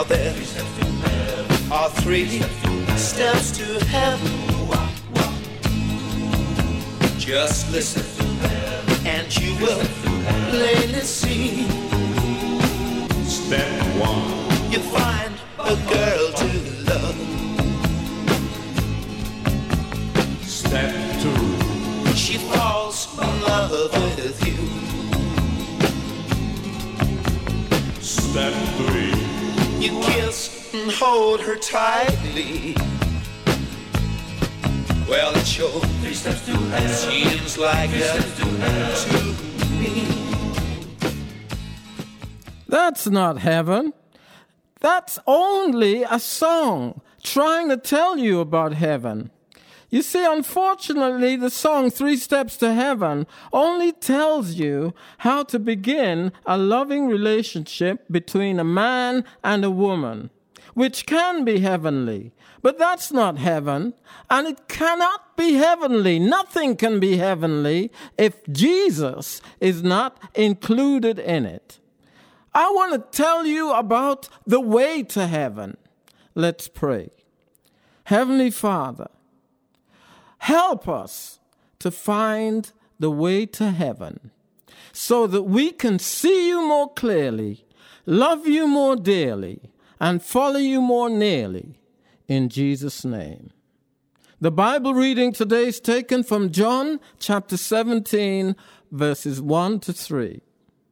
Now there are 3 steps to heaven. Just listen and you will plainly see. Step 1. You find a girl to love. Step 2. She falls in love with you. Step 3. You kiss and hold her tightly. Well, it sure 3 steps to heaven. seems like heaven to me. That's not heaven. That's only a song trying to tell you about heaven. You see, unfortunately, the song 3 Steps to Heaven only tells you how to begin a loving relationship between a man and a woman, which can be heavenly. But that's not heaven, and it cannot be heavenly. Nothing can be heavenly if Jesus is not included in it. I want to tell you about the way to heaven. Let's pray. Heavenly Father, help us to find the way to heaven so that we can see you more clearly, love you more dearly, and follow you more nearly. In Jesus' name. The Bible reading today is taken from John chapter 17, verses 1 to 3.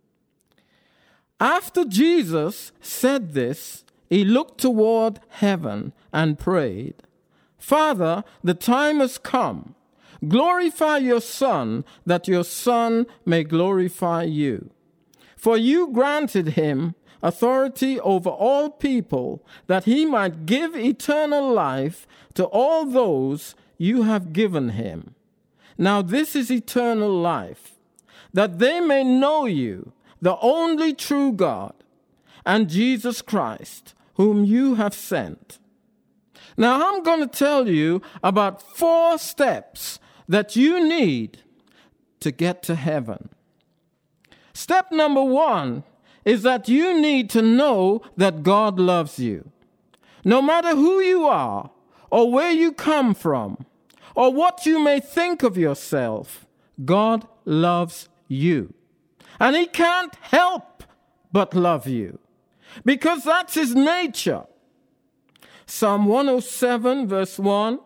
After Jesus said this, he looked toward heaven and prayed, Father, the time has come. Glorify your Son, that your Son may glorify you. For you granted him authority over all people, that he might give eternal life to all those you have given him. Now this is eternal life, that they may know you, the only true God, and Jesus Christ, whom you have sent. Now I'm going to tell you about 4 steps that you need to get to heaven. Step number 1 is that you need to know that God loves you. No matter who you are, or where you come from, or what you may think of yourself, God loves you. And he can't help but love you, because that's his nature. Psalm 107 verse 1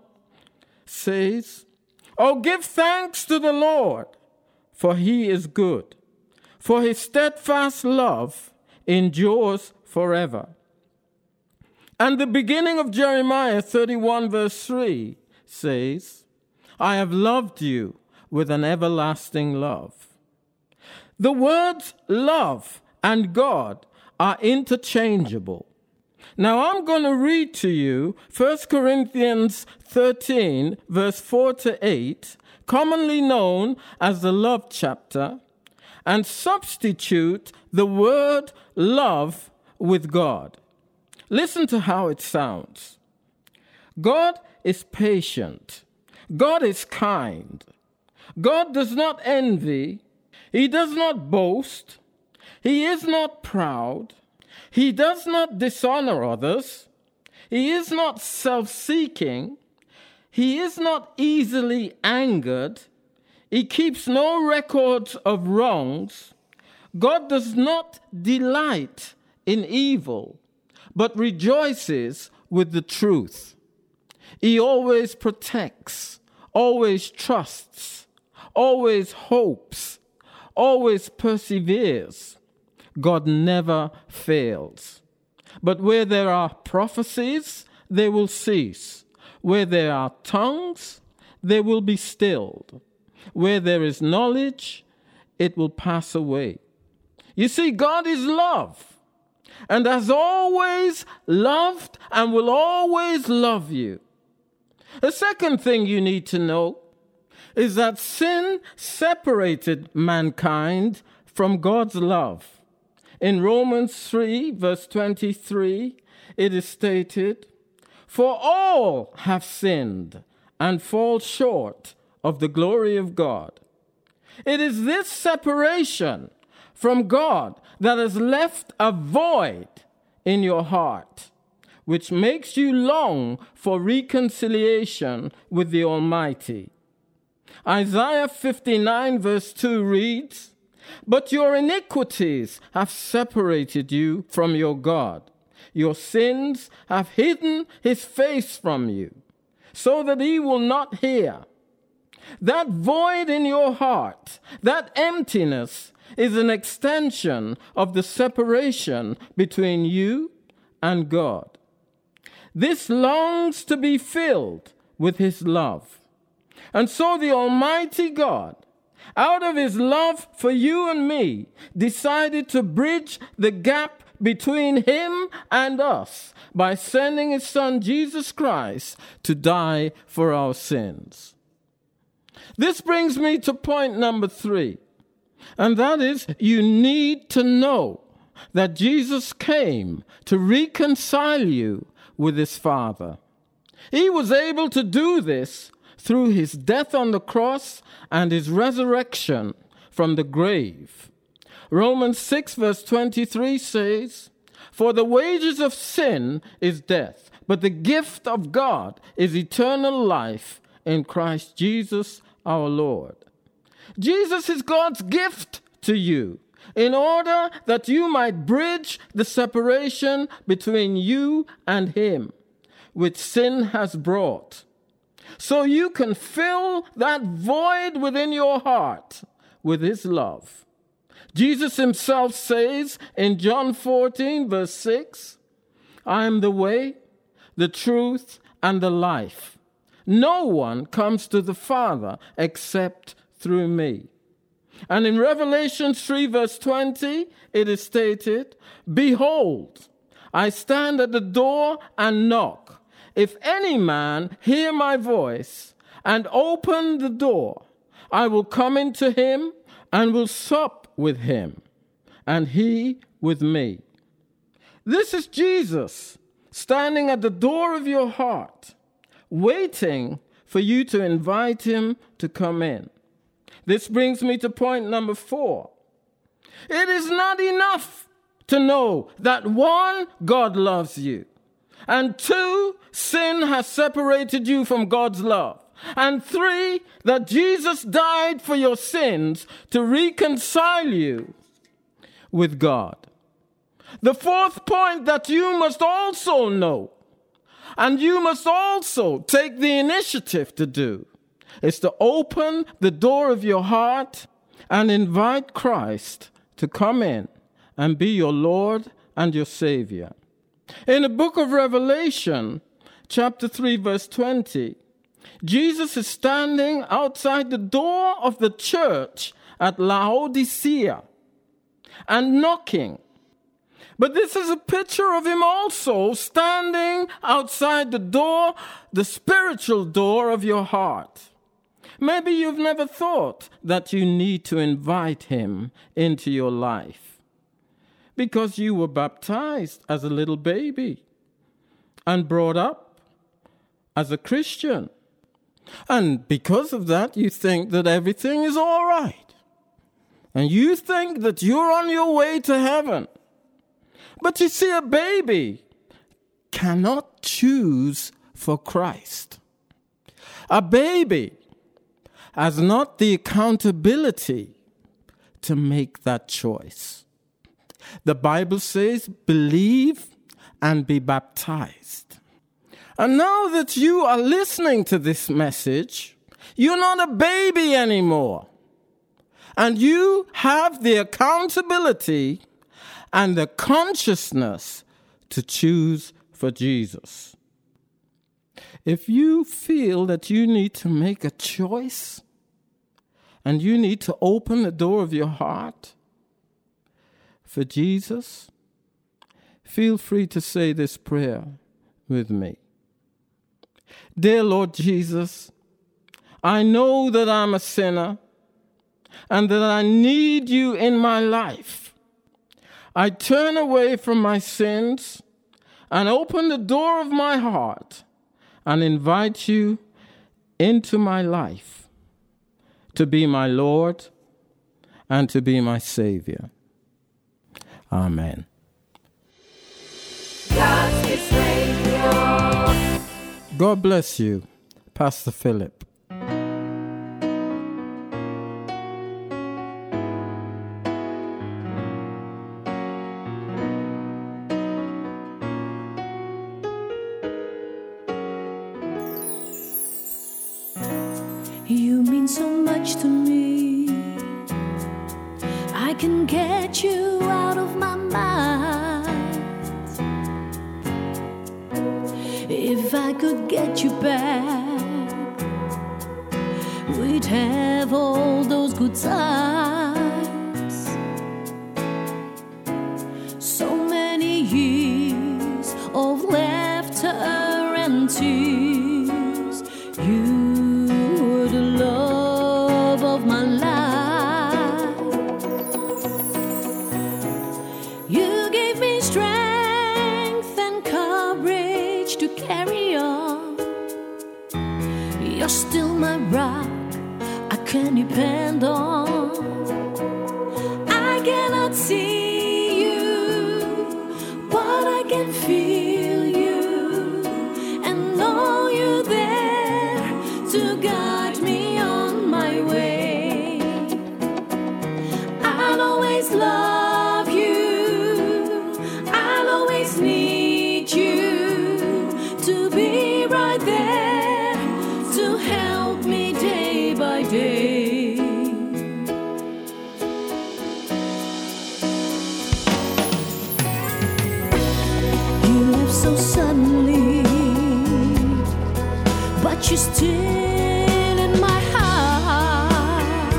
says, Oh, give thanks to the Lord, for he is good, for his steadfast love endures forever. And the beginning of Jeremiah 31 verse 3 says, I have loved you with an everlasting love. The words love and God are interchangeable. Now I'm going to read to you 1 Corinthians 13 verse 4 to 8, commonly known as the love chapter, and substitute the word love with God. Listen to how it sounds. God is patient. God is kind. God does not envy. He does not boast. He is not proud. He does not dishonor others. He is not self-seeking. He is not easily angered. He keeps no records of wrongs. God does not delight in evil, but rejoices with the truth. He always protects, always trusts, always hopes, always perseveres. God never fails. But where there are prophecies, they will cease. Where there are tongues, they will be stilled. Where there is knowledge, it will pass away. You see, God is love, and has always loved and will always love you. The second thing you need to know is that sin separated mankind from God's love. In Romans 3, verse 23, it is stated, For all have sinned and fall short of the glory of God. It is this separation from God that has left a void in your heart, which makes you long for reconciliation with the Almighty. Isaiah 59 verse 2 reads, "But your iniquities have separated you from your God. Your sins have hidden his face from you, so that he will not hear." That void in your heart, that emptiness, is an extension of the separation between you and God. This longs to be filled with his love. And so the Almighty God, out of his love for you and me, decided to bridge the gap between him and us by sending his Son Jesus Christ to die for our sins. This brings me to point number 3, and that is, you need to know that Jesus came to reconcile you with his Father. He was able to do this through his death on the cross and his resurrection from the grave. Romans 6 verse 23 says, "For the wages of sin is death, but the gift of God is eternal life in Christ Jesus our Lord." Jesus is God's gift to you in order that you might bridge the separation between you and him, which sin has brought, so you can fill that void within your heart with his love. Jesus himself says in John 14 verse 6, "I am the way, the truth, and the life. No one comes to the Father except through me." And in Revelation 3 verse 20, it is stated, "Behold, I stand at the door and knock. If any man hear my voice and open the door, I will come into him and will sup with him, and he with me." This is Jesus standing at the door of your heart, waiting for you to invite him to come in. This brings me to point number 4. It is not enough to know that 1, God loves you, and 2, sin has separated you from God's love, and 3, that Jesus died for your sins to reconcile you with God. The 4th point that you must also know, and you must also take the initiative to do, is to open the door of your heart and invite Christ to come in and be your Lord and your Savior. In the book of Revelation, chapter 3, verse 20, Jesus is standing outside the door of the church at Laodicea and knocking. But this is a picture of him also standing outside the door, the spiritual door of your heart. Maybe you've never thought that you need to invite him into your life because you were baptized as a little baby and brought up as a Christian. And because of that, you think that everything is all right. And you think that you're on your way to heaven. But you see, a baby cannot choose for Christ. A baby has not the accountability to make that choice. The Bible says, "Believe and be baptized." And now that you are listening to this message, you're not a baby anymore. And you have the accountability and the consciousness to choose for Jesus. If you feel that you need to make a choice and you need to open the door of your heart for Jesus, feel free to say this prayer with me. Dear Lord Jesus, I know that I'm a sinner and that I need you in my life. I turn away from my sins and open the door of my heart and invite you into my life to be my Lord and to be my Savior. Amen. Hospice Radio. God bless you, Pastor Philip. You mean so much to me. I can get you out of my mind. If I could get you back, we'd have all those good times. So many years of laughter and tears. You were the love of my life. You gave me strength and courage to carry on. You're still my rock, I can depend on. I cannot see you, but I can feel you and know you're there to guide me on my way. I'll always love you, I'll always need you to be right there to help me day by day. You left so suddenly, but you're still in my heart.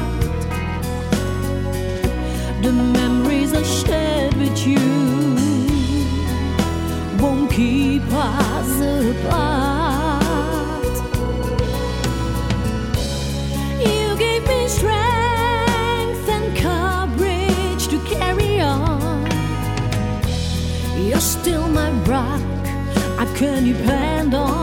The memories I shared with you won't keep us apart. You gave me strength and courage to carry on. You're still my rock, I can depend on.